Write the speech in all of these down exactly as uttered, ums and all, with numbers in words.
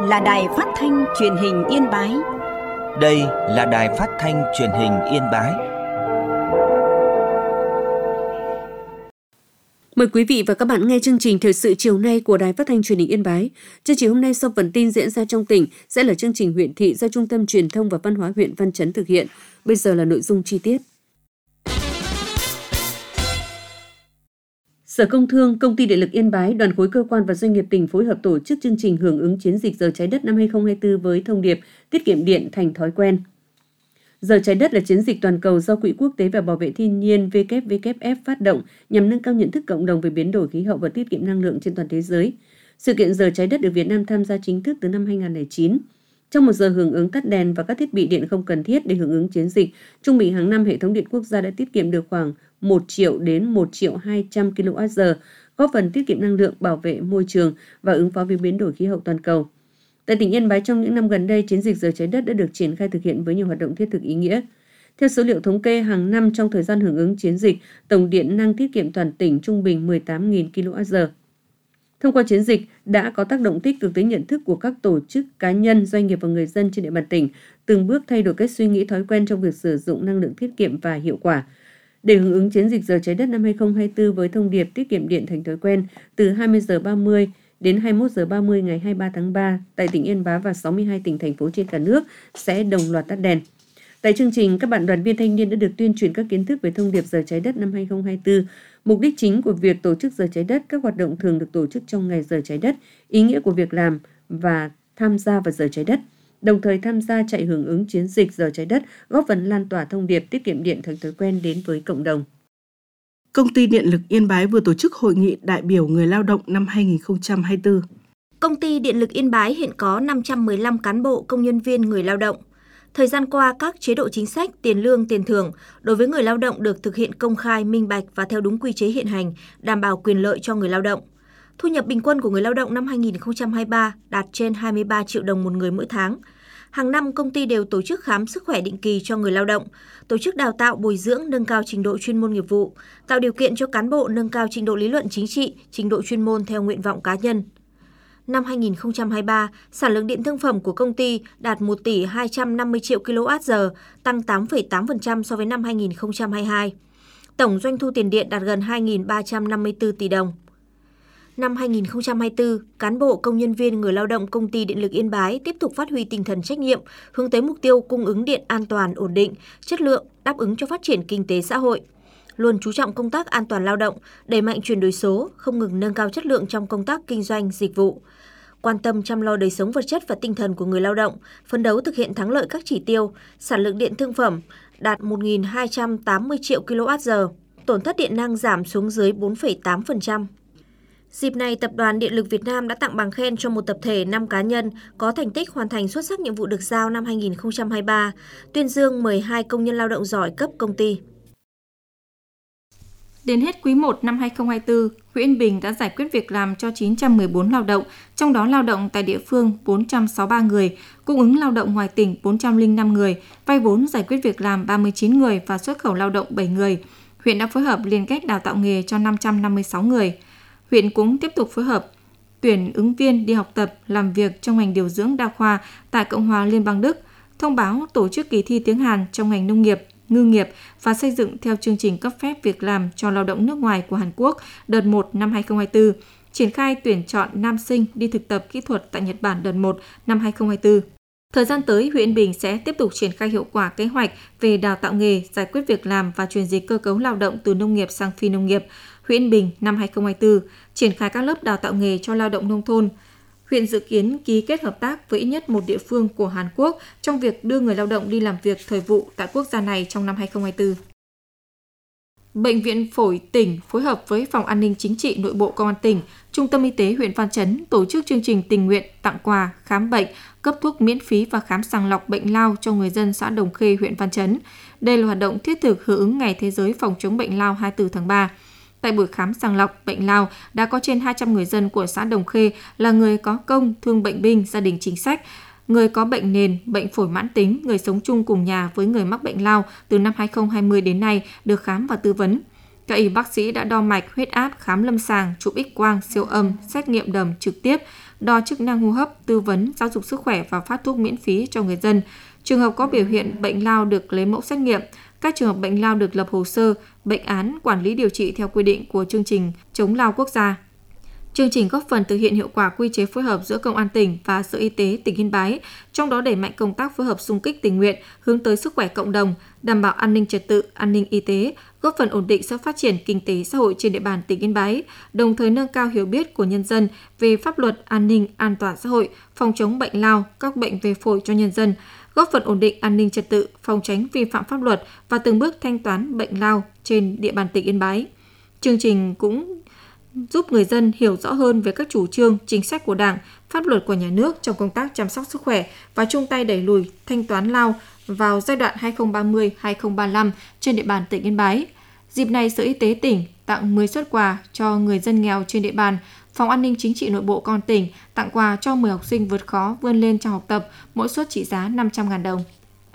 là Đài Phát thanh Truyền hình Yên Bái. Đây là Đài Phát thanh Truyền hình Yên Bái. Mời quý vị và các bạn nghe chương trình thời sự chiều nay của Đài Phát thanh Truyền hình Yên Bái. Chương trình hôm nay sau phần tin diễn ra trong tỉnh sẽ là chương trình huyện thị do Trung tâm Truyền thông và Văn hóa huyện Văn Chấn thực hiện. Bây giờ là nội dung chi tiết. Sở Công Thương, Công ty Điện lực Yên Bái, đoàn khối cơ quan và doanh nghiệp tỉnh phối hợp tổ chức chương trình hưởng ứng chiến dịch Giờ Trái Đất năm hai không hai tư với thông điệp tiết kiệm điện thành thói quen. Giờ Trái Đất là chiến dịch toàn cầu do Quỹ Quốc tế và Bảo vệ Thiên nhiên W W F phát động nhằm nâng cao nhận thức cộng đồng về biến đổi khí hậu và tiết kiệm năng lượng trên toàn thế giới. Sự kiện Giờ Trái Đất được Việt Nam tham gia chính thức từ năm hai không không chín. Trong một giờ hưởng ứng tắt đèn và các thiết bị điện không cần thiết để hưởng ứng chiến dịch, trung bình hàng năm hệ thống điện quốc gia đã tiết kiệm được khoảng một triệu đến một triệu hai trăm ki lô oát giờ, góp phần tiết kiệm năng lượng, bảo vệ môi trường và ứng phó với biến đổi khí hậu toàn cầu. Tại tỉnh Yên Bái, trong những năm gần đây, chiến dịch Giờ Trái Đất đã được triển khai thực hiện với nhiều hoạt động thiết thực ý nghĩa. Theo số liệu thống kê, hàng năm trong thời gian hưởng ứng chiến dịch, tổng điện năng tiết kiệm toàn tỉnh trung bình mười tám nghìn ki lô oát giờ. Thông qua chiến dịch đã có tác động tích cực tới nhận thức của các tổ chức, cá nhân, doanh nghiệp và người dân trên địa bàn tỉnh, từng bước thay đổi cách suy nghĩ, thói quen trong việc sử dụng năng lượng tiết kiệm và hiệu quả. Để hưởng ứng chiến dịch Giờ Trái Đất năm hai không hai tư với thông điệp tiết kiệm điện thành thói quen, từ hai mươi giờ ba mươi đến hai mươi mốt giờ ba mươi ngày hai mươi ba tháng ba, tại tỉnh Yên Bái và sáu mươi hai tỉnh, thành phố trên cả nước sẽ đồng loạt tắt đèn. Tại chương trình, các bạn đoàn viên thanh niên đã được tuyên truyền các kiến thức về thông điệp Giờ Trái Đất năm hai không hai tư, mục đích chính của việc tổ chức Giờ Trái Đất, các hoạt động thường được tổ chức trong ngày Giờ Trái Đất, ý nghĩa của việc làm và tham gia vào Giờ Trái Đất, đồng thời tham gia chạy hưởng ứng chiến dịch Giờ Trái Đất, góp phần lan tỏa thông điệp tiết kiệm điện thành thói quen đến với cộng đồng. Công ty Điện lực Yên Bái vừa tổ chức hội nghị đại biểu người lao động năm hai không hai tư. Công ty Điện lực Yên Bái hiện có năm trăm mười lăm cán bộ, công nhân viên người lao động. Thời gian qua, các chế độ chính sách, tiền lương, tiền thưởng đối với người lao động được thực hiện công khai, minh bạch và theo đúng quy chế hiện hành, đảm bảo quyền lợi cho người lao động. Thu nhập bình quân của người lao động năm hai không hai ba đạt trên hai mươi ba triệu đồng một người mỗi tháng. Hàng năm, công ty đều tổ chức khám sức khỏe định kỳ cho người lao động, tổ chức đào tạo bồi dưỡng nâng cao trình độ chuyên môn nghiệp vụ, tạo điều kiện cho cán bộ nâng cao trình độ lý luận chính trị, trình độ chuyên môn theo nguyện vọng cá nhân. Năm hai không hai ba, sản lượng điện thương phẩm của công ty đạt một tỷ hai trăm năm mươi triệu ki lô oát giờ, tăng tám phẩy tám phần trăm so với năm hai không hai hai. Tổng doanh thu tiền điện đạt gần hai nghìn ba trăm năm mươi tư tỷ đồng. Năm hai không hai tư, cán bộ, công nhân viên, người lao động công ty Điện lực Yên Bái tiếp tục phát huy tinh thần trách nhiệm, hướng tới mục tiêu cung ứng điện an toàn, ổn định, chất lượng, đáp ứng cho phát triển kinh tế xã hội. Luôn chú trọng công tác an toàn lao động, đẩy mạnh chuyển đổi số, không ngừng nâng cao chất lượng trong công tác kinh doanh, dịch vụ. Quan tâm chăm lo đời sống vật chất và tinh thần của người lao động, phấn đấu thực hiện thắng lợi các chỉ tiêu, sản lượng điện thương phẩm đạt một nghìn hai trăm tám mươi triệu ki lô oát giờ, tổn thất điện năng giảm xuống dưới bốn phẩy tám phần trăm. Dịp này, Tập đoàn Điện lực Việt Nam đã tặng bằng khen cho một tập thể năm cá nhân có thành tích hoàn thành xuất sắc nhiệm vụ được giao năm hai không hai ba, tuyên dương mười hai công nhân lao động giỏi cấp công ty. Đến hết quý một năm hai không hai tư, huyện Yên Bình đã giải quyết việc làm cho chín trăm mười bốn lao động, trong đó lao động tại địa phương bốn trăm sáu mươi ba người, cung ứng lao động ngoài tỉnh bốn trăm lẻ năm người, vay vốn giải quyết việc làm ba mươi chín người và xuất khẩu lao động bảy người. Huyện đã phối hợp liên kết đào tạo nghề cho năm trăm năm mươi sáu người. Huyện cũng tiếp tục phối hợp tuyển ứng viên đi học tập, làm việc trong ngành điều dưỡng đa khoa tại Cộng hòa Liên bang Đức, thông báo tổ chức kỳ thi tiếng Hàn trong ngành nông nghiệp, ngư nghiệp và xây dựng theo chương trình cấp phép việc làm cho lao động nước ngoài của Hàn Quốc đợt một năm hai không hai tư, triển khai tuyển chọn nam sinh đi thực tập kỹ thuật tại Nhật Bản đợt một năm hai không hai tư. Thời gian tới, huyện Yên Bình sẽ tiếp tục triển khai hiệu quả kế hoạch về đào tạo nghề, giải quyết việc làm và chuyển dịch cơ cấu lao động từ nông nghiệp sang phi nông nghiệp. Huyện Yên Bình năm hai không hai tư triển khai các lớp đào tạo nghề cho lao động nông thôn. Huyện dự kiến ký kết hợp tác với ít nhất một địa phương của Hàn Quốc trong việc đưa người lao động đi làm việc thời vụ tại quốc gia này trong năm hai không hai tư. Bệnh viện Phổi tỉnh phối hợp với Phòng An ninh Chính trị Nội bộ Công an tỉnh, Trung tâm Y tế huyện Văn Chấn tổ chức chương trình tình nguyện tặng quà, khám bệnh, cấp thuốc miễn phí và khám sàng lọc bệnh lao cho người dân xã Đồng Khê, huyện Văn Chấn. Đây là hoạt động thiết thực hưởng ứng Ngày Thế giới phòng chống bệnh lao hai mươi tư tháng ba. Tại buổi khám sàng lọc bệnh lao, đã có trên hai trăm người dân của xã Đồng Khê là người có công, thương bệnh binh, gia đình chính sách, người có bệnh nền, bệnh phổi mãn tính, người sống chung cùng nhà với người mắc bệnh lao từ năm hai không hai không đến nay được khám và tư vấn. Các y bác sĩ đã đo mạch, huyết áp, khám lâm sàng, chụp X-quang, siêu âm, xét nghiệm đờm trực tiếp, đo chức năng hô hấp, tư vấn, giáo dục sức khỏe và phát thuốc miễn phí cho người dân. Trường hợp có biểu hiện bệnh lao được lấy mẫu xét nghiệm. Các trường hợp bệnh lao được lập hồ sơ, bệnh án, quản lý điều trị theo quy định của chương trình chống lao quốc gia. Chương trình góp phần thực hiện hiệu quả quy chế phối hợp giữa Công an tỉnh và Sở Y tế tỉnh Yên Bái, trong đó đẩy mạnh công tác phối hợp xung kích tình nguyện hướng tới sức khỏe cộng đồng, đảm bảo an ninh trật tự, an ninh y tế, góp phần ổn định sự phát triển kinh tế xã hội trên địa bàn tỉnh Yên Bái, đồng thời nâng cao hiểu biết của nhân dân về pháp luật, an ninh, an toàn xã hội, phòng chống bệnh lao, các bệnh về phổi cho nhân dân, góp phần ổn định an ninh trật tự, phòng tránh vi phạm pháp luật và từng bước thanh toán bệnh lao trên địa bàn tỉnh Yên Bái. Chương trình cũng giúp người dân hiểu rõ hơn về các chủ trương, chính sách của Đảng, pháp luật của nhà nước trong công tác chăm sóc sức khỏe và chung tay đẩy lùi thanh toán lao vào giai đoạn hai nghìn không trăm ba mươi đến hai nghìn không trăm ba mươi lăm trên địa bàn tỉnh Yên Bái. Dịp này, Sở Y tế tỉnh tặng mười suất quà cho người dân nghèo trên địa bàn. Phòng An ninh Chính trị Nội bộ Công an tỉnh tặng quà cho mười học sinh vượt khó vươn lên trong học tập, mỗi suất trị giá năm trăm nghìn đồng.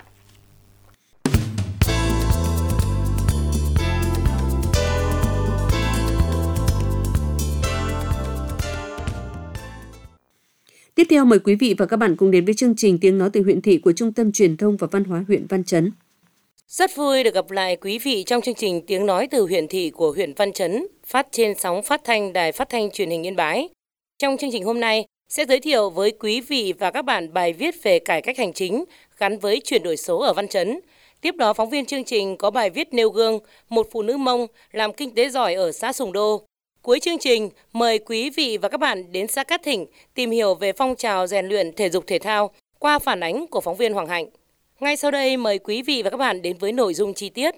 Tiếp theo mời quý vị và các bạn cùng đến với chương trình Tiếng nói từ huyện thị của Trung tâm Truyền thông và Văn hóa huyện Văn Chấn. Rất vui được gặp lại quý vị trong chương trình Tiếng nói từ huyện thị của huyện Văn Chấn, phát trên sóng phát thanh Đài Phát thanh Truyền hình Yên Bái. Trong chương trình hôm nay sẽ giới thiệu với quý vị và các bạn bài viết về cải cách hành chính gắn với chuyển đổi số ở Văn Chấn. Tiếp đó, phóng viên chương trình có bài viết nêu gương một phụ nữ Mông làm kinh tế giỏi ở xã Sùng Đô. Cuối chương trình, mời quý vị và các bạn đến xã Cát Thịnh tìm hiểu về phong trào rèn luyện thể dục thể thao qua phản ánh của phóng viên Hoàng Hạnh. Ngay sau đây, mời quý vị và các bạn đến với nội dung chi tiết.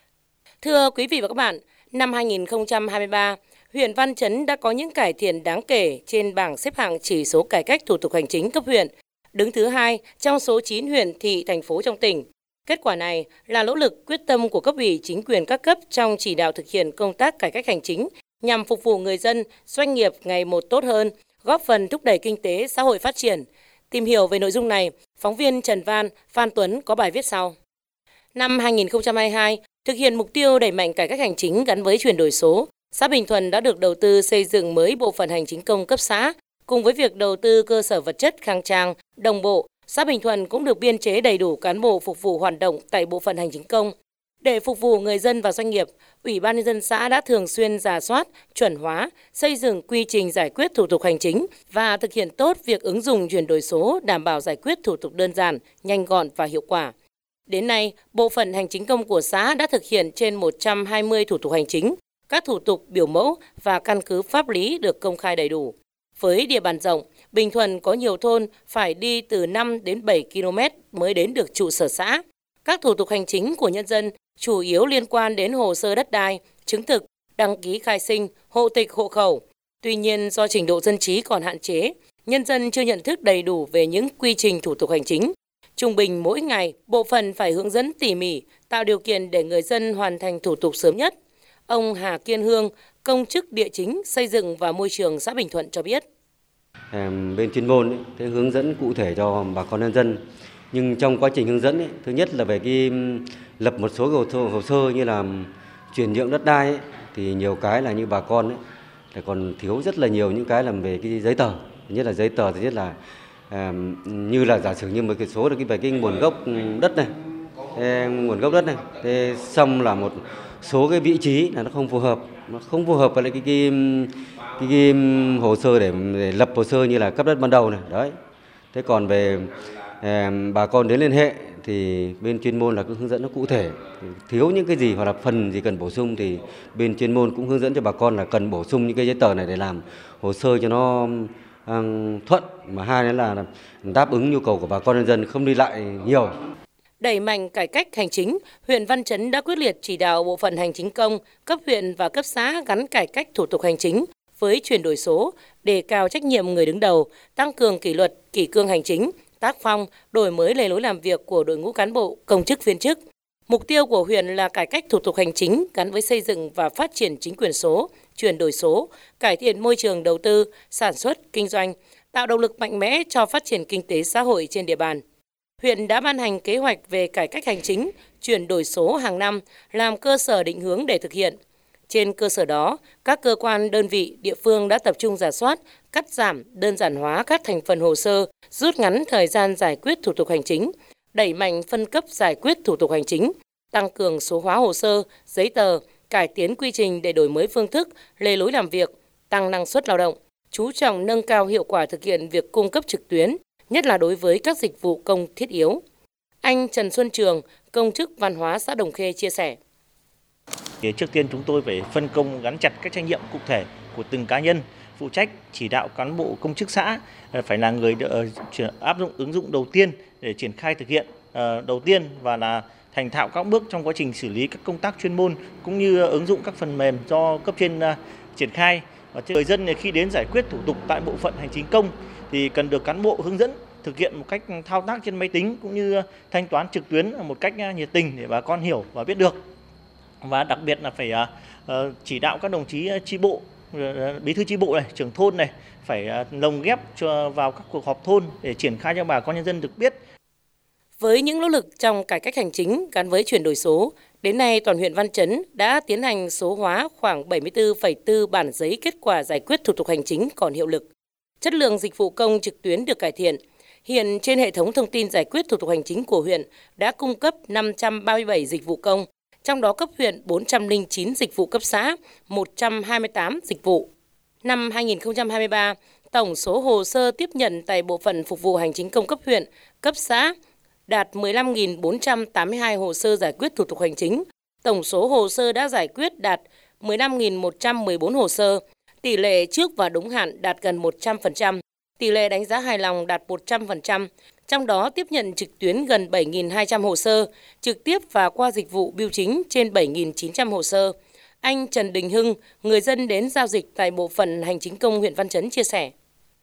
Thưa quý vị và các bạn, năm hai nghìn không trăm hai mươi ba, huyện Văn Chấn đã có những cải thiện đáng kể trên bảng xếp hạng chỉ số cải cách thủ tục hành chính cấp huyện, đứng thứ hai trong số chín huyện, thị, thành phố trong tỉnh. Kết quả này là nỗ lực quyết tâm của cấp ủy chính quyền các cấp trong chỉ đạo thực hiện công tác cải cách hành chính nhằm phục vụ người dân, doanh nghiệp ngày một tốt hơn, góp phần thúc đẩy kinh tế xã hội phát triển. Tìm hiểu về nội dung này, phóng viên Trần Văn, Phan Tuấn có bài viết sau. Năm hai nghìn không trăm hai mươi hai, thực hiện mục tiêu đẩy mạnh cải cách hành chính gắn với chuyển đổi số, xã Bình Thuận đã được đầu tư xây dựng mới bộ phận hành chính công cấp xã. Cùng với việc đầu tư cơ sở vật chất khang trang, đồng bộ, xã Bình Thuận cũng được biên chế đầy đủ cán bộ phục vụ hoạt động tại bộ phận hành chính công. Để phục vụ người dân và doanh nghiệp, Ủy ban nhân dân xã đã thường xuyên rà soát, chuẩn hóa, xây dựng quy trình giải quyết thủ tục hành chính và thực hiện tốt việc ứng dụng chuyển đổi số đảm bảo giải quyết thủ tục đơn giản, nhanh gọn và hiệu quả. Đến nay, bộ phận hành chính công của xã đã thực hiện trên một trăm hai mươi thủ tục hành chính, các thủ tục biểu mẫu và căn cứ pháp lý được công khai đầy đủ. Với địa bàn rộng, Bình Thuận có nhiều thôn phải đi từ năm đến bảy ki lô mét mới đến được trụ sở xã. Các thủ tục hành chính của nhân dân chủ yếu liên quan đến hồ sơ đất đai, chứng thực, đăng ký khai sinh, hộ tịch hộ khẩu. Tuy nhiên, do trình độ dân trí còn hạn chế, nhân dân chưa nhận thức đầy đủ về những quy trình thủ tục hành chính. Trung bình mỗi ngày, bộ phận phải hướng dẫn tỉ mỉ, tạo điều kiện để người dân hoàn thành thủ tục sớm nhất. Ông Hà Kiên Hương, công chức địa chính, xây dựng và môi trường xã Bình Thuận cho biết. Bên chuyên môn ấy, thế hướng dẫn cụ thể cho bà con nhân dân. Nhưng trong quá trình hướng dẫn, ấy, thứ nhất là về cái lập một số hồ sơ, hồ sơ như là chuyển nhượng đất đai ấy, thì nhiều cái là như bà con ấy, là còn thiếu rất là nhiều những cái làm về cái giấy tờ. Thứ nhất là giấy tờ, thứ nhất là à, như là giả sử như một cái số là cái về cái nguồn gốc đất này, thế, nguồn gốc đất này, thế xong là một số cái vị trí là nó không phù hợp, nó không phù hợp với lại cái cái, cái, cái hồ sơ để, để lập hồ sơ như là cấp đất ban đầu này, đấy. Thế còn về à, bà con đến liên hệ thì bên chuyên môn là cứ hướng dẫn nó cụ thể, thiếu những cái gì hoặc là phần gì cần bổ sung thì bên chuyên môn cũng hướng dẫn cho bà con là cần bổ sung những cái giấy tờ này để làm hồ sơ cho nó um, thuận, mà hai nữa là đáp ứng nhu cầu của bà con nhân dân, không đi lại nhiều. Đẩy mạnh cải cách hành chính, huyện Văn Chấn đã quyết liệt chỉ đạo bộ phận hành chính công, cấp huyện và cấp xã gắn cải cách thủ tục hành chính với chuyển đổi số, đề cao trách nhiệm người đứng đầu, tăng cường kỷ luật, kỷ cương hành chính, tác phong, đổi mới lề lối làm việc của đội ngũ cán bộ, công chức viên chức. Mục tiêu của huyện là cải cách thủ tục hành chính gắn với xây dựng và phát triển chính quyền số, chuyển đổi số, cải thiện môi trường đầu tư, sản xuất, kinh doanh, tạo động lực mạnh mẽ cho phát triển kinh tế xã hội trên địa bàn. Huyện đã ban hành kế hoạch về cải cách hành chính, chuyển đổi số hàng năm làm cơ sở định hướng để thực hiện. Trên cơ sở đó, các cơ quan, đơn vị, địa phương đã tập trung rà soát, cắt giảm, đơn giản hóa các thành phần hồ sơ, rút ngắn thời gian giải quyết thủ tục hành chính, đẩy mạnh phân cấp giải quyết thủ tục hành chính, tăng cường số hóa hồ sơ, giấy tờ, cải tiến quy trình để đổi mới phương thức, lề lối làm việc, tăng năng suất lao động, chú trọng nâng cao hiệu quả thực hiện việc cung cấp trực tuyến, nhất là đối với các dịch vụ công thiết yếu. Anh Trần Xuân Trường, công chức văn hóa xã Đồng Khê chia sẻ. Trước tiên chúng tôi phải phân công gắn chặt các trách nhiệm cụ thể của từng cá nhân, phụ trách chỉ đạo cán bộ công chức xã phải là người áp dụng ứng dụng đầu tiên để triển khai thực hiện đầu tiên và là thành thạo các bước trong quá trình xử lý các công tác chuyên môn cũng như ứng dụng các phần mềm do cấp trên triển khai. Và người dân khi đến giải quyết thủ tục tại bộ phận hành chính công thì cần được cán bộ hướng dẫn thực hiện một cách thao tác trên máy tính cũng như thanh toán trực tuyến một cách nhiệt tình để bà con hiểu và biết được. Và đặc biệt là phải chỉ đạo các đồng chí chi bộ, bí thư chi bộ này, trưởng thôn này phải lồng ghép cho vào các cuộc họp thôn để triển khai cho bà con nhân dân được biết. Với những nỗ lực trong cải cách hành chính gắn với chuyển đổi số, đến nay toàn huyện Văn Chấn đã tiến hành số hóa khoảng bảy mươi tư phẩy bốn bản giấy kết quả giải quyết thủ tục hành chính còn hiệu lực. Chất lượng dịch vụ công trực tuyến được cải thiện. Hiện trên hệ thống thông tin giải quyết thủ tục hành chính của huyện đã cung cấp năm trăm ba mươi bảy dịch vụ công, trong đó cấp huyện bốn trăm lẻ chín dịch vụ cấp xã, một trăm hai mươi tám dịch vụ. Năm hai nghìn không trăm hai mươi ba, tổng số hồ sơ tiếp nhận tại bộ phận phục vụ hành chính công cấp huyện, cấp xã đạt mười lăm nghìn bốn trăm tám mươi hai hồ sơ giải quyết thủ tục hành chính. Tổng số hồ sơ đã giải quyết đạt mười lăm nghìn một trăm mười bốn hồ sơ. Tỷ lệ trước và đúng hạn đạt gần một trăm phần trăm. Tỷ lệ đánh giá hài lòng đạt một trăm phần trăm. Trong đó tiếp nhận trực tuyến gần bảy nghìn hai trăm hồ sơ, trực tiếp và qua dịch vụ bưu chính trên bảy nghìn chín trăm hồ sơ. Anh Trần Đình Hưng, người dân đến giao dịch tại bộ phận hành chính công huyện Văn Chấn chia sẻ.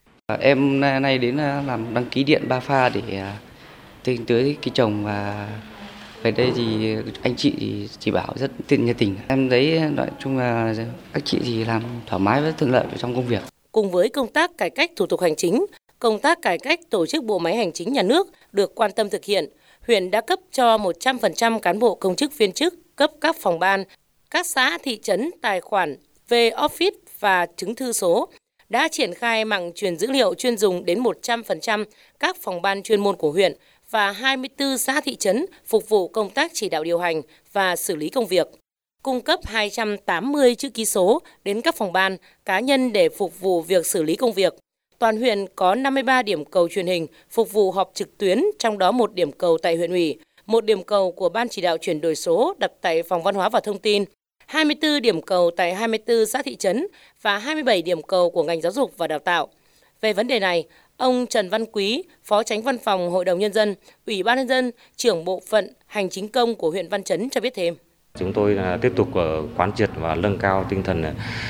Em nay đến làm đăng ký điện ba pha để tính tới cái chồng, và về đây thì anh chị thì chỉ bảo rất tiện nhiệt tình. Em thấy nói chung là các chị thì làm thoải mái và thuận lợi trong công việc. Cùng với công tác cải cách thủ tục hành chính, công tác cải cách tổ chức bộ máy hành chính nhà nước được quan tâm thực hiện. Huyện đã cấp cho một trăm phần trăm cán bộ công chức viên chức cấp các phòng ban, các xã thị trấn tài khoản về Office và chứng thư số, đã triển khai mạng truyền dữ liệu chuyên dùng đến một trăm phần trăm các phòng ban chuyên môn của huyện và hai mươi tư xã thị trấn phục vụ công tác chỉ đạo điều hành và xử lý công việc. Cung cấp hai trăm tám mươi chữ ký số đến các phòng ban, cá nhân để phục vụ việc xử lý công việc. Toàn huyện có năm mươi ba điểm cầu truyền hình phục vụ họp trực tuyến, trong đó một điểm cầu tại huyện ủy, một điểm cầu của Ban chỉ đạo chuyển đổi số đặt tại Phòng Văn hóa và Thông tin, hai mươi tư điểm cầu tại hai mươi tư xã thị trấn và hai mươi bảy điểm cầu của ngành giáo dục và đào tạo. Về vấn đề này, ông Trần Văn Quý, Phó Chánh Văn phòng Hội đồng Nhân dân, Ủy ban Nhân dân, trưởng bộ phận hành chính công của huyện Văn Chấn cho biết thêm. Chúng tôi tiếp tục quán triệt và nâng cao tinh thần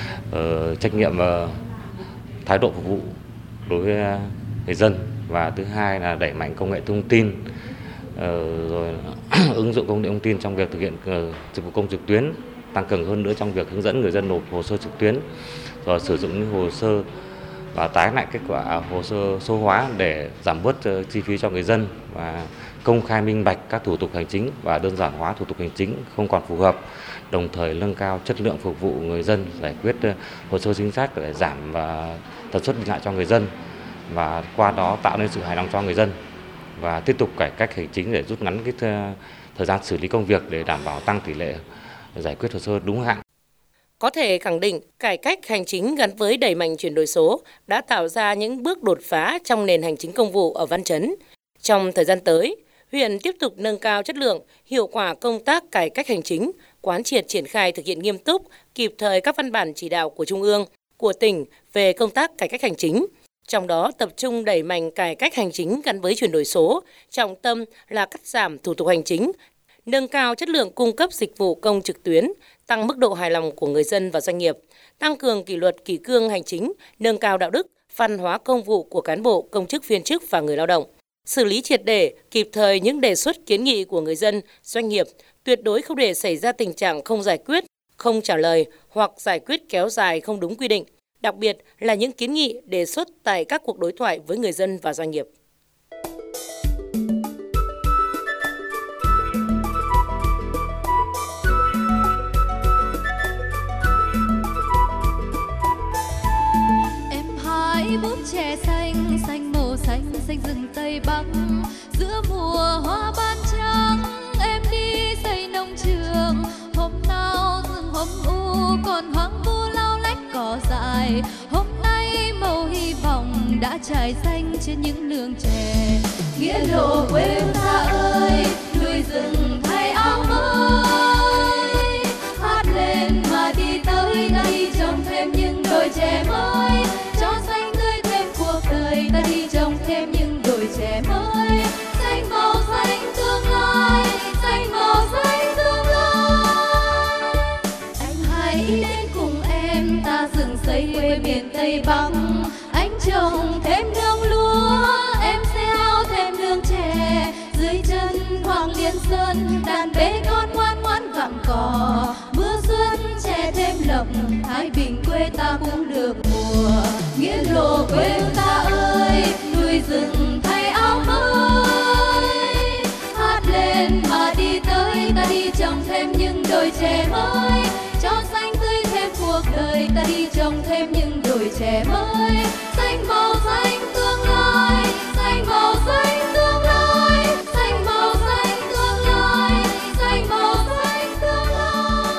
uh, trách nhiệm và thái độ phục vụ đối với người dân, và thứ hai là đẩy mạnh công nghệ thông tin, uh, rồi ứng dụng công nghệ thông tin trong việc thực hiện uh, dịch vụ công trực tuyến, tăng cường hơn nữa trong việc hướng dẫn người dân nộp hồ sơ trực tuyến, rồi sử dụng những hồ sơ và tái lại kết quả hồ sơ số hóa để giảm bớt chi phí cho người dân và công khai minh bạch các thủ tục hành chính và đơn giản hóa thủ tục hành chính không còn phù hợp, đồng thời nâng cao chất lượng phục vụ người dân, giải quyết hồ sơ chính sách để giảm và tần suất đi lại cho người dân, và qua đó tạo nên sự hài lòng cho người dân, và tiếp tục cải cách hành chính để rút ngắn cái thời gian xử lý công việc để đảm bảo tăng tỷ lệ giải quyết hồ sơ đúng hạn. Có thể khẳng định, cải cách hành chính gắn với đẩy mạnh chuyển đổi số đã tạo ra những bước đột phá trong nền hành chính công vụ ở Văn Chấn. Trong thời gian tới, huyện tiếp tục nâng cao chất lượng, hiệu quả công tác cải cách hành chính, quán triệt triển khai thực hiện nghiêm túc, kịp thời các văn bản chỉ đạo của Trung ương, của tỉnh về công tác cải cách hành chính. Trong đó tập trung đẩy mạnh cải cách hành chính gắn với chuyển đổi số, trọng tâm là cắt giảm thủ tục hành chính, nâng cao chất lượng cung cấp dịch vụ công trực tuyến, tăng mức độ hài lòng của người dân và doanh nghiệp, tăng cường kỷ luật kỷ cương hành chính, nâng cao đạo đức, văn hóa công vụ của cán bộ, công chức viên chức và người lao động, xử lý triệt để, kịp thời những đề xuất kiến nghị của người dân, doanh nghiệp, tuyệt đối không để xảy ra tình trạng không giải quyết, không trả lời hoặc giải quyết kéo dài không đúng quy định, đặc biệt là những kiến nghị đề xuất tại các cuộc đối thoại với người dân và doanh nghiệp. Tây Bắc. Giữa mùa hoa ban trắng em đi xây nông trường, hôm nào rừng hôm u còn hoang vu lau lách cỏ dại. Hôm nay màu hy vọng đã trải xanh trên những nương chè. Nghĩa lộ quê ta ơi, núi rừng thay áo mới, hát lên mà đi tới, ta đi trồng thêm những đồi chè mới, cho xanh tươi thêm cuộc đời. Ta đi trồng thêm những đồi chè mới, xanh màu xanh tương lai, xanh màu xanh tương lai. Anh hãy đến cùng em, ta dựng xây quê miền Tây Bắc. Anh trồng thêm nương lúa, em gieo thêm nương chè. Dưới chân Hoàng Liên Sơn, đàn bé con ngoan ngoãn gặm cỏ. Mưa xuân chè thêm lộc, Thái Bình quê ta cũng được mùa. Nghĩa lộ quê ta ơi, núi rừng thay áo mới, hát lên mà đi tới. Ta đi trồng thêm những đồi chè mới, cho xanh tươi thêm cuộc đời. Ta đi trồng thêm những đồi chè mới, xanh màu xanh tương lai, xanh màu xanh tương lai, xanh màu xanh tương lai, xanh màu xanh tương lai.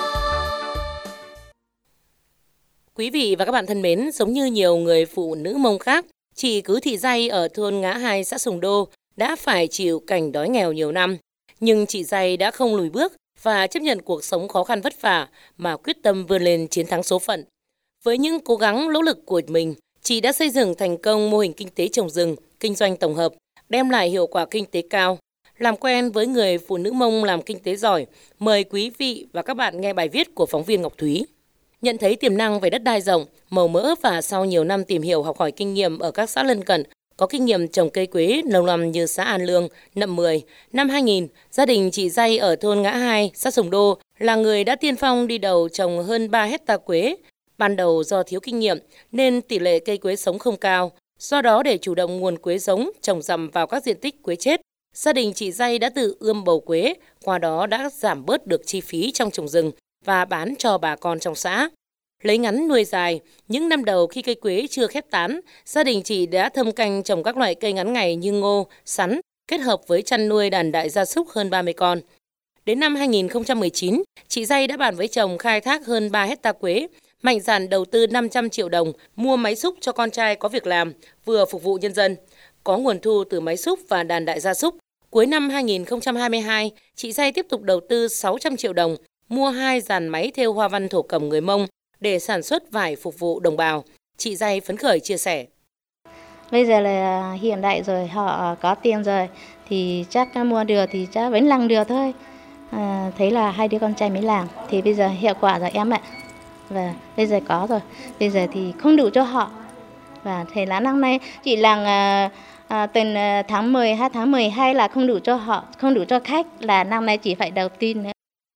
Quý vị và các bạn thân mến, giống như nhiều người phụ nữ Mông khác, chị Cứ Thị Day ở thôn Ngã Hai, xã Sùng Đô đã phải chịu cảnh đói nghèo nhiều năm. Nhưng chị Day đã không lùi bước và chấp nhận cuộc sống khó khăn vất vả mà quyết tâm vươn lên chiến thắng số phận. Với những cố gắng nỗ lực của mình, chị đã xây dựng thành công mô hình kinh tế trồng rừng, kinh doanh tổng hợp, đem lại hiệu quả kinh tế cao. Làm quen với người phụ nữ Mông làm kinh tế giỏi, mời quý vị và các bạn nghe bài viết của phóng viên Ngọc Thúy. Nhận thấy tiềm năng về đất đai rộng, màu mỡ và sau nhiều năm tìm hiểu học hỏi kinh nghiệm ở các xã lân cận, có kinh nghiệm trồng cây quế lâu năm như xã An Lương, Nậm Mười. Năm hai nghìn, gia đình chị Day ở thôn Ngã Hai, xã Sùng Đô là người đã tiên phong đi đầu trồng hơn ba hecta quế. Ban đầu do thiếu kinh nghiệm nên tỷ lệ cây quế sống không cao. Do đó để chủ động nguồn quế giống trồng dằm vào các diện tích quế chết, gia đình chị Day đã tự ươm bầu quế, qua đó đã giảm bớt được chi phí trong trồng rừng và bán cho bà con trong xã. Lấy ngắn nuôi dài, những năm đầu khi cây quế chưa khép tán, gia đình chị đã thâm canh trồng các loại cây ngắn ngày như ngô, sắn, kết hợp với chăn nuôi đàn đại gia súc hơn ba mươi con. Đến năm hai nghìn không trăm mười chín, chị Day đã bàn với chồng khai thác hơn ba hecta quế, mạnh dạn đầu tư năm trăm triệu đồng mua máy xúc cho con trai có việc làm, vừa phục vụ nhân dân. Có nguồn thu từ máy xúc và đàn đại gia súc. Cuối năm hai nghìn không trăm hai mươi hai, chị Day tiếp tục đầu tư sáu trăm triệu đồng mua hai dàn máy thêu hoa văn thổ cẩm người Mông để sản xuất vải phục vụ đồng bào. Chị Day phấn khởi chia sẻ. Bây giờ là hiện đại rồi, họ có tiền rồi thì chắc mua được thì chắc vẫn làm được thôi. À, thấy là hai đứa con trai mới làm thì bây giờ hiệu quả rồi em ạ. Và bây giờ có rồi, bây giờ thì không đủ cho họ. Và thầy lá năm nay chỉ làm à, à, từ tháng mười hai tháng mười hai là không đủ cho họ, không đủ cho khách, là năm nay chỉ phải đầu tư nữa.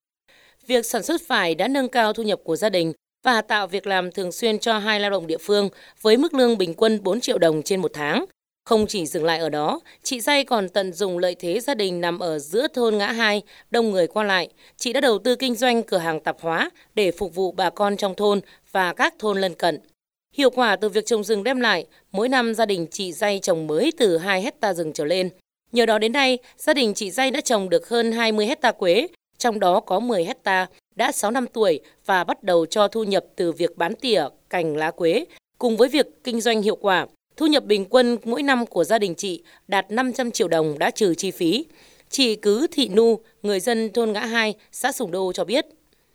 Việc sản xuất vải đã nâng cao thu nhập của gia đình và tạo việc làm thường xuyên cho hai lao động địa phương với mức lương bình quân bốn triệu đồng trên một tháng. Không chỉ dừng lại ở đó, chị Day còn tận dụng lợi thế gia đình nằm ở giữa thôn Ngã Hai, đông người qua lại. Chị đã đầu tư kinh doanh cửa hàng tạp hóa để phục vụ bà con trong thôn và các thôn lân cận. Hiệu quả từ việc trồng rừng đem lại, mỗi năm gia đình chị Day trồng mới từ hai hecta rừng trở lên. Nhờ đó đến nay, gia đình chị Day đã trồng được hơn hai mươi hecta quế, trong đó có mười hecta đã sáu năm tuổi và bắt đầu cho thu nhập từ việc bán tỉa cành lá quế. Cùng với việc kinh doanh hiệu quả, thu nhập bình quân mỗi năm của gia đình chị đạt năm trăm triệu đồng đã trừ chi phí. Chị Cứ Thị Nu, người dân thôn Ngã Hai, xã Sùng Đô cho biết.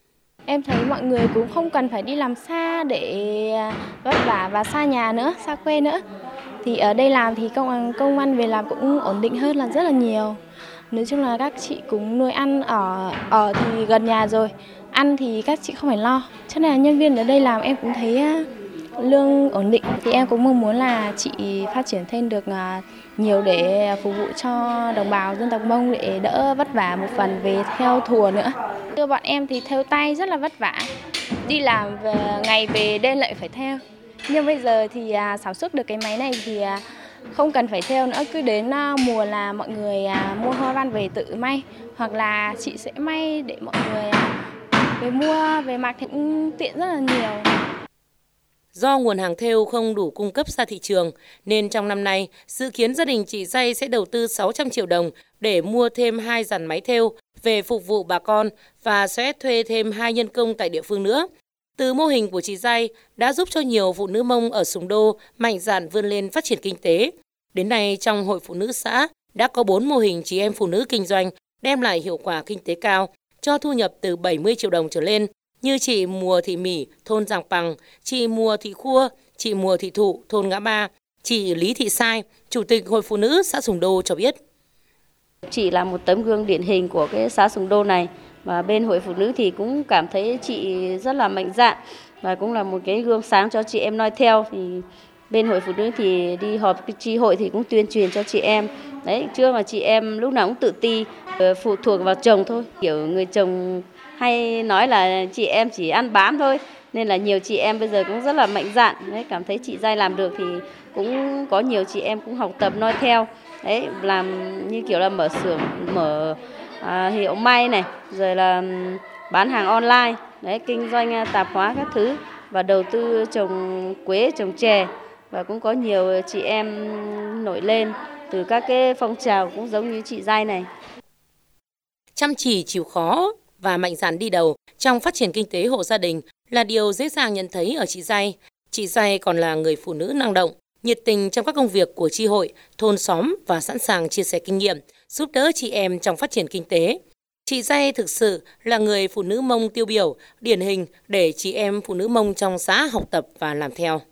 Em thấy mọi người cũng không cần phải đi làm xa để vất vả và xa nhà nữa, xa quê nữa. Thì ở đây làm thì công công ăn việc làm cũng ổn định hơn là rất là nhiều. Nói chung là các chị cũng nuôi ăn ở ở thì gần nhà rồi, ăn thì các chị không phải lo. Cho nên là nhân viên ở đây làm em cũng thấy lương ổn định. Thì em cũng mong muốn là chị phát triển thêm được nhiều để phục vụ cho đồng bào dân tộc Mông để đỡ vất vả một phần về theo thùa nữa. Thưa bọn em thì theo tay rất là vất vả, đi làm về, ngày về đêm lại phải theo. Nhưng bây giờ thì à, sản xuất được cái máy này thì à, không cần phải theo nữa, cứ đến à, mùa là mọi người à, mua hoa văn về tự may, hoặc là chị sẽ may để mọi người à, về mua, về mặc thì cũng tiện rất là nhiều. Do nguồn hàng thêu không đủ cung cấp ra thị trường, nên trong năm nay, dự kiến gia đình chị Day sẽ đầu tư sáu trăm triệu đồng để mua thêm hai dàn máy thêu về phục vụ bà con và sẽ thuê thêm hai nhân công tại địa phương nữa. Từ mô hình của chị Day đã giúp cho nhiều phụ nữ Mông ở Sùng Đô mạnh dạn vươn lên phát triển kinh tế. Đến nay, trong Hội Phụ nữ xã đã có bốn mô hình chị em phụ nữ kinh doanh đem lại hiệu quả kinh tế cao, cho thu nhập từ bảy mươi triệu đồng trở lên, như chị Mùa Thị Mỉ, thôn Giàng Pằng, chị Mùa Thị Khua, chị Mùa Thị Thụ, thôn Ngã Ba, chị Lý Thị Sai, Chủ tịch Hội Phụ nữ xã Sùng Đô cho biết. Chị là một tấm gương điển hình của cái xã Sùng Đô này, và bên Hội Phụ nữ thì cũng cảm thấy chị rất là mạnh dạn và cũng là một cái gương sáng cho chị em noi theo. Thì bên Hội Phụ nữ thì đi họp chi hội thì cũng tuyên truyền cho chị em. Đấy, chưa mà chị em lúc nào cũng tự ti, phụ thuộc vào chồng thôi. Kiểu người chồng hay nói là chị em chỉ ăn bám thôi, nên là nhiều chị em bây giờ cũng rất là mạnh dạn. Đấy, cảm thấy chị Day làm được thì cũng có nhiều chị em cũng học tập noi theo. Đấy, làm như kiểu là mở xưởng, mở à, hiệu may này, rồi là bán hàng online, đấy, kinh doanh tạp hóa các thứ và đầu tư trồng quế, trồng chè. Và cũng có nhiều chị em nổi lên từ các cái phong trào cũng giống như chị Day này. Chăm chỉ, chịu khó và mạnh dạn đi đầu trong phát triển kinh tế hộ gia đình là điều dễ dàng nhận thấy ở chị Day. Chị Day còn là người phụ nữ năng động, nhiệt tình trong các công việc của chi hội, thôn xóm và sẵn sàng chia sẻ kinh nghiệm, giúp đỡ chị em trong phát triển kinh tế. Chị Day thực sự là người phụ nữ Mông tiêu biểu, điển hình để chị em phụ nữ Mông trong xã học tập và làm theo.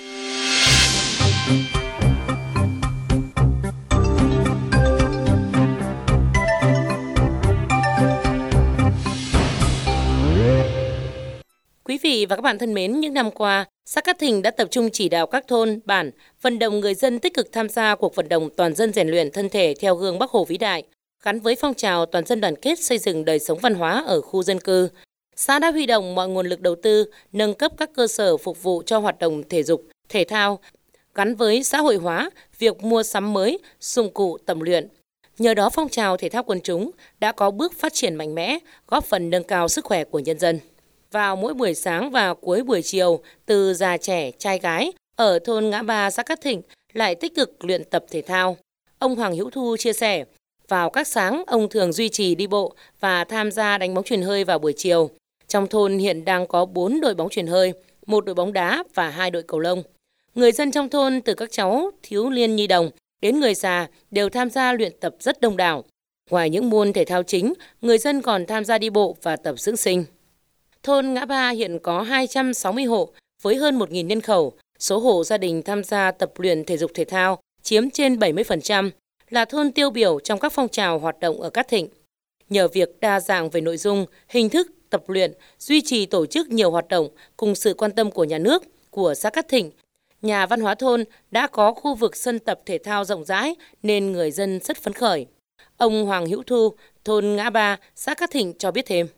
Quý vị và các bạn thân mến, những năm qua, xã Cát Thịnh đã tập trung chỉ đạo các thôn, bản, vận động người dân tích cực tham gia cuộc vận động toàn dân rèn luyện thân thể theo gương Bác Hồ vĩ đại, gắn với phong trào toàn dân đoàn kết xây dựng đời sống văn hóa ở khu dân cư. Xã đã huy động mọi nguồn lực đầu tư, nâng cấp các cơ sở phục vụ cho hoạt động thể dục, thể thao, gắn với xã hội hóa việc mua sắm mới, dụng cụ tập luyện. Nhờ đó phong trào thể thao quần chúng đã có bước phát triển mạnh mẽ, góp phần nâng cao sức khỏe của nhân dân. Vào mỗi buổi sáng và cuối buổi chiều, từ già trẻ, trai gái ở thôn Ngã Ba, xã Cát Thịnh lại tích cực luyện tập thể thao. Ông Hoàng Hữu Thu chia sẻ, vào các sáng ông thường duy trì đi bộ và tham gia đánh bóng chuyền hơi vào buổi chiều. Trong thôn hiện đang có bốn đội bóng chuyền hơi, một đội bóng đá và hai đội cầu lông. Người dân trong thôn từ các cháu thiếu niên nhi đồng đến người già đều tham gia luyện tập rất đông đảo. Ngoài những môn thể thao chính, người dân còn tham gia đi bộ và tập dưỡng sinh. Thôn Ngã Ba hiện có hai trăm sáu mươi hộ với hơn một nghìn nhân khẩu. Số hộ gia đình tham gia tập luyện thể dục thể thao chiếm trên bảy mươi phần trăm, là thôn tiêu biểu trong các phong trào hoạt động ở Cát Thịnh. Nhờ việc đa dạng về nội dung, hình thức tập luyện, duy trì tổ chức nhiều hoạt động cùng sự quan tâm của nhà nước, của xã Cát Thịnh, nhà văn hóa thôn đã có khu vực sân tập thể thao rộng rãi nên người dân rất phấn khởi. Ông Hoàng Hữu Thu, thôn Ngã Ba, xã Cát Thịnh cho biết thêm.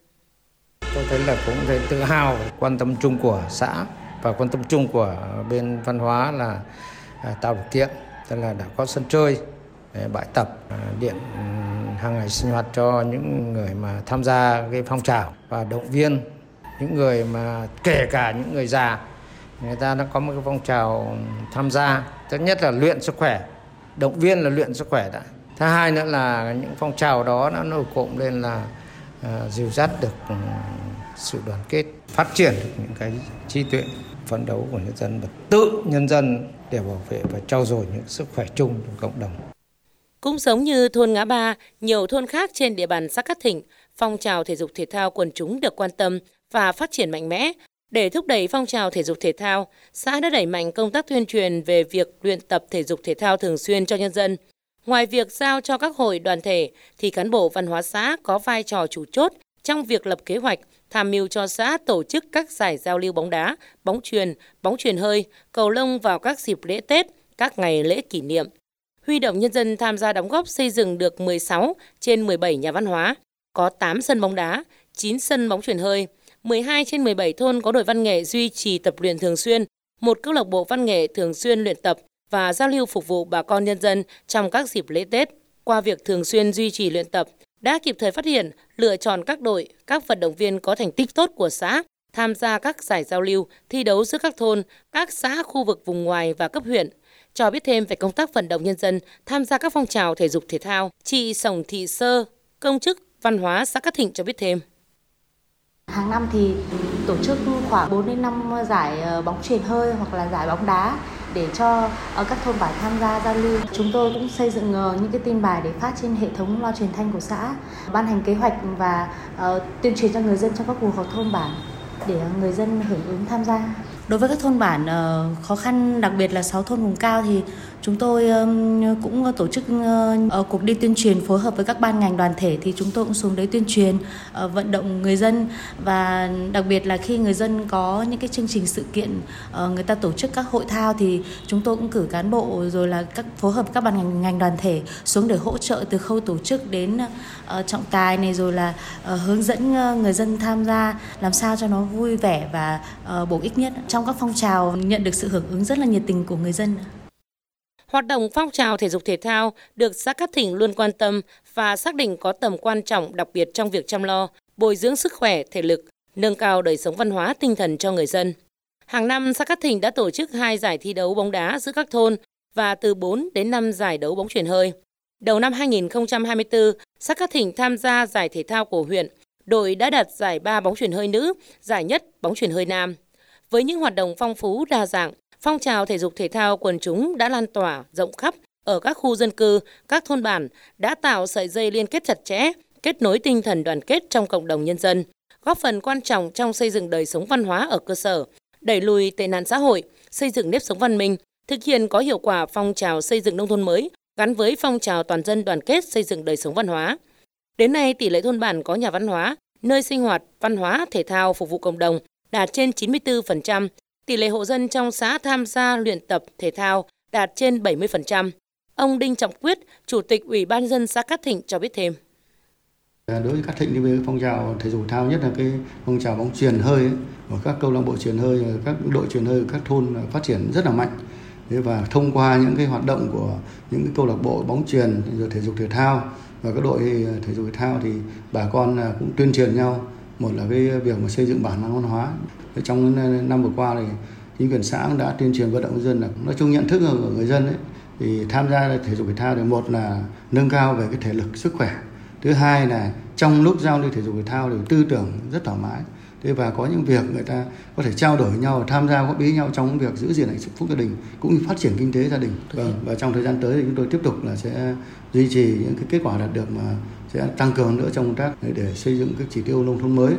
Tôi thấy là cũng thấy tự hào, quan tâm chung của xã và quan tâm chung của bên văn hóa là tạo điều kiện, tức là đã có sân chơi, bãi tập, điện hàng ngày sinh hoạt cho những người mà tham gia cái phong trào và động viên những người mà kể cả những người già, người ta đã có một cái phong trào tham gia. Thứ nhất là luyện sức khỏe, động viên là luyện sức khỏe đã. Thứ hai nữa là những phong trào đó nó nổi cộm lên là uh, dìu dắt được um, sự đoàn kết, phát triển được những cái trí tuệ, phấn đấu của nhân dân và tự nhân dân để bảo vệ và trau dồi những sức khỏe chung trong cộng đồng. Cũng giống như thôn Ngã Ba, nhiều thôn khác trên địa bàn xã Cát Thịnh, phong trào thể dục thể thao quần chúng được quan tâm và phát triển mạnh mẽ. Để thúc đẩy phong trào thể dục thể thao, xã đã đẩy mạnh công tác tuyên truyền về việc luyện tập thể dục thể thao thường xuyên cho nhân dân. Ngoài việc giao cho các hội đoàn thể, thì cán bộ văn hóa xã có vai trò chủ chốt trong việc lập kế hoạch, tham mưu cho xã tổ chức các giải giao lưu bóng đá, bóng chuyền, bóng chuyền hơi, cầu lông vào các dịp lễ Tết, các ngày lễ kỷ niệm. Huy động nhân dân tham gia đóng góp xây dựng được mười sáu trên mười bảy nhà văn hóa, có tám sân bóng đá, chín sân bóng chuyền hơi, mười hai trên mười bảy thôn có đội văn nghệ duy trì tập luyện thường xuyên, một câu lạc bộ văn nghệ thường xuyên luyện tập và giao lưu phục vụ bà con nhân dân trong các dịp lễ Tết. Qua việc thường xuyên duy trì luyện tập, đã kịp thời phát hiện, lựa chọn các đội, các vận động viên có thành tích tốt của xã tham gia các giải giao lưu, thi đấu giữa các thôn, các xã khu vực vùng ngoài và cấp huyện. Cho biết thêm về công tác vận động nhân dân tham gia các phong trào thể dục thể thao, chị Sổng Thị Sơ, công chức văn hóa xã Cát Thịnh cho biết thêm. Hàng năm thì tổ chức khoảng bốn đến năm giải bóng chuyền hơi hoặc là giải bóng đá để cho các thôn bản tham gia giao lưu. Chúng tôi cũng xây dựng những cái tin bài để phát trên hệ thống loa truyền thanh của xã, ban hành kế hoạch và uh, tuyên truyền cho người dân trong các cuộc họp thôn bản để người dân hưởng ứng tham gia. Đối với các thôn bản uh, khó khăn, đặc biệt là sáu thôn vùng cao thì chúng tôi um, cũng tổ chức uh, cuộc đi tuyên truyền phối hợp với các ban ngành đoàn thể, thì chúng tôi cũng xuống đấy tuyên truyền, uh, vận động người dân, và đặc biệt là khi người dân có những cái chương trình sự kiện, uh, người ta tổ chức các hội thao thì chúng tôi cũng cử cán bộ rồi là các phối hợp các ban ngành, ngành đoàn thể xuống để hỗ trợ từ khâu tổ chức đến uh, trọng tài này, rồi là uh, hướng dẫn uh, người dân tham gia làm sao cho nó vui vẻ và uh, bổ ích nhất. Trong các phong trào nhận được sự hưởng ứng rất là nhiệt tình của người dân. Hoạt động phong trào thể dục thể thao được xã Cát Thịnh luôn quan tâm và xác định có tầm quan trọng đặc biệt trong việc chăm lo, bồi dưỡng sức khỏe, thể lực, nâng cao đời sống văn hóa, tinh thần cho người dân. Hàng năm, xã Cát Thịnh đã tổ chức hai giải thi đấu bóng đá giữa các thôn và từ bốn đến năm giải đấu bóng chuyền hơi. Đầu năm hai nghìn không trăm hai mươi tư, xã Cát Thịnh tham gia giải thể thao của huyện. Đội đã đạt giải ba bóng chuyền hơi nữ, giải nhất bóng chuyền hơi nam. Với những hoạt động phong phú, đa dạng, phong trào thể dục thể thao quần chúng đã lan tỏa rộng khắp ở các khu dân cư, các thôn bản, đã tạo sợi dây liên kết chặt chẽ, kết nối tinh thần đoàn kết trong cộng đồng nhân dân, góp phần quan trọng trong xây dựng đời sống văn hóa ở cơ sở, đẩy lùi tệ nạn xã hội, xây dựng nếp sống văn minh, thực hiện có hiệu quả phong trào xây dựng nông thôn mới gắn với phong trào toàn dân đoàn kết xây dựng đời sống văn hóa. Đến nay, tỷ lệ thôn bản có nhà văn hóa, nơi sinh hoạt văn hóa thể thao phục vụ cộng đồng đạt trên chín mươi tư phần trăm, tỷ lệ hộ dân trong xã tham gia luyện tập thể thao đạt trên bảy mươi phần trăm. Ông Đinh Trọng Quyết, Chủ tịch Ủy ban nhân dân xã Cát Thịnh cho biết thêm. Đối với Cát Thịnh thì với phong trào thể dục thể thao, nhất là cái phong trào bóng chuyền hơi ấy, của các câu lạc bộ chuyền hơi, các đội chuyền hơi các thôn phát triển rất là mạnh. Và thông qua những cái hoạt động của những cái câu lạc bộ bóng chuyền rồi thể dục thể thao và các đội thể dục thể thao thì bà con cũng tuyên truyền nhau. Một là cái việc mà xây dựng bản năng văn hóa. Trong năm vừa qua thì chính quyền xã cũng đã tuyên truyền vận động nhân dân là nói chung nhận thức của người dân ấy, thì tham gia thể dục thể thao thì một là nâng cao về cái thể lực sức khỏe, thứ hai là trong lúc giao lưu thể dục thể thao thì tư tưởng rất thoải mái, thế và có những việc người ta có thể trao đổi nhau, tham gia góp ý nhau trong việc giữ gìn hạnh phúc gia đình cũng như phát triển kinh tế gia đình. Vâng, và trong thời gian tới thì chúng tôi tiếp tục là sẽ duy trì những cái kết quả đạt được mà sẽ tăng cường nữa trong công tác để xây dựng các chỉ tiêu nông thôn mới.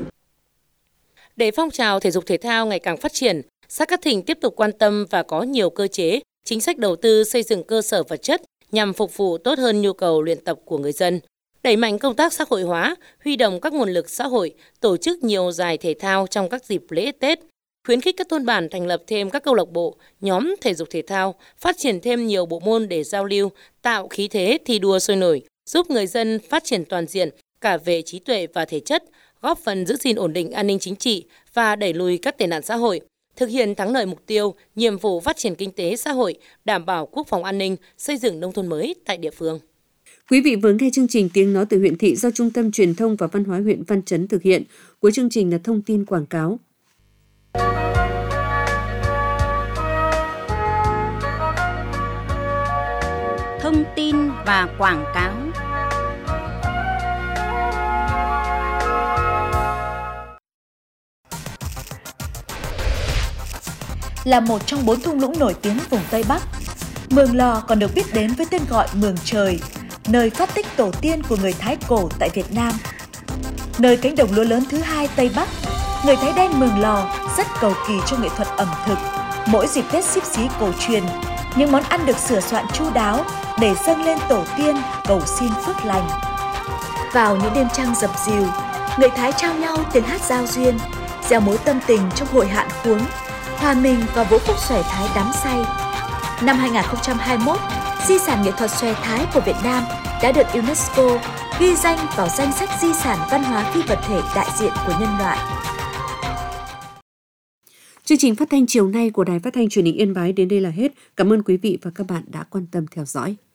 Để phong trào thể dục thể thao ngày càng phát triển, xã Cát Thịnh tiếp tục quan tâm và có nhiều cơ chế, chính sách đầu tư xây dựng cơ sở vật chất nhằm phục vụ tốt hơn nhu cầu luyện tập của người dân. Đẩy mạnh công tác xã hội hóa, huy động các nguồn lực xã hội, tổ chức nhiều giải thể thao trong các dịp lễ Tết, khuyến khích các thôn bản thành lập thêm các câu lạc bộ, nhóm thể dục thể thao, phát triển thêm nhiều bộ môn để giao lưu, tạo khí thế thi đua sôi nổi, giúp người dân phát triển toàn diện cả về trí tuệ và thể chất, góp phần giữ gìn ổn định an ninh chính trị và đẩy lùi các tệ nạn xã hội, thực hiện thắng lợi mục tiêu, nhiệm vụ phát triển kinh tế xã hội, đảm bảo quốc phòng an ninh, xây dựng nông thôn mới tại địa phương. Quý vị vừa nghe chương trình Tiếng nói từ huyện thị do Trung tâm Truyền thông và Văn hóa huyện Văn Chấn thực hiện. Cuối chương trình là thông tin quảng cáo. Thông tin và quảng cáo. Là một trong bốn thung lũng nổi tiếng vùng Tây Bắc, Mường Lò còn được biết đến với tên gọi Mường Trời, nơi phát tích tổ tiên của người Thái cổ tại Việt Nam. Nơi cánh đồng lúa lớn thứ hai Tây Bắc, người Thái đen Mường Lò rất cầu kỳ cho nghệ thuật ẩm thực. Mỗi dịp Tết Xíp Xí cổ truyền, những món ăn được sửa soạn chu đáo để dâng lên tổ tiên cầu xin phước lành. Vào những đêm trăng dập dìu, người Thái trao nhau tiếng hát giao duyên, gieo mối tâm tình trong hội hạn khuống, hòa mình vào vũ khúc xòe Thái đắm say. Năm hai không hai mốt, di sản nghệ thuật xòe Thái của Việt Nam đã được UNESCO ghi danh vào danh sách di sản văn hóa phi vật thể đại diện của nhân loại. Chương trình phát thanh chiều nay của Đài Phát thanh Truyền hình Yên Bái đến đây là hết. Cảm ơn quý vị và các bạn đã quan tâm theo dõi.